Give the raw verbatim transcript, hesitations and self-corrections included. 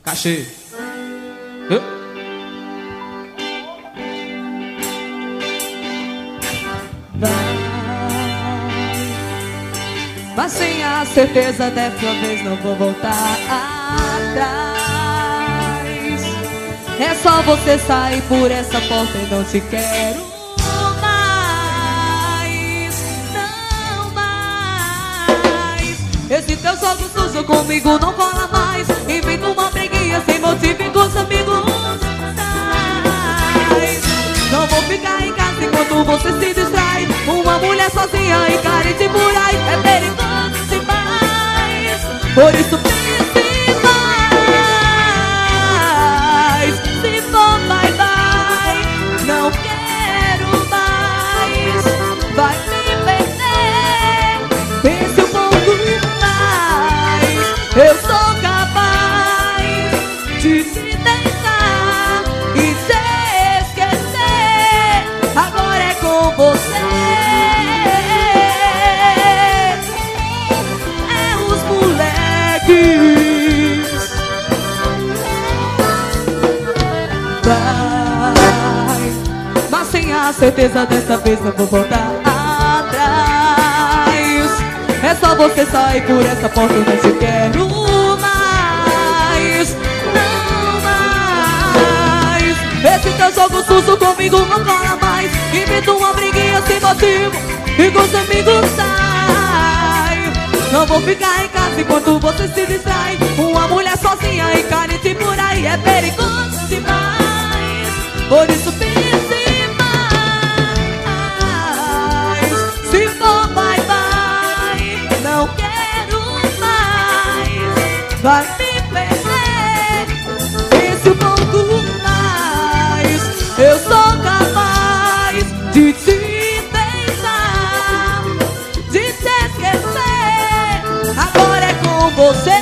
Cachê. Uh. Mas sem a certeza dessa vez não vou voltar atrás. É só você sair por essa porta e não te quero mais. Não mais. Esse teu jogo sujo comigo não cola mais. Inventa uma briguinha sem motivo com os amigos. Sai. Não vou ficar em casa enquanto você se distrai. Uma mulher sozinha e carente por aí é perigoso demais. Por isso pense mais. Se for, vai, vai. Não quero mais. Vai me perder. Pense um pouco mais. Eu sou capaz de te deixar e te esquecer. Agora é com você. Vai, mas sem a certeza dessa vez não vou voltar atrás. É só você sair por essa porta e não te quero mais. Não mais. Esse teu jogo sujo comigo não cola mais. Inventa uma briguinha sem motivo e com os amigos sai. Não vou ficar em casa enquanto você se distrai. Uma mulher sozinha e carente por aí é perigoso demais. Por isso pense mais. Se for, vai, vai. Não quero mais. Vai me perder. Pense um pouco mais. Eu sou capaz de te deixar, de te esquecer. Agora é com você.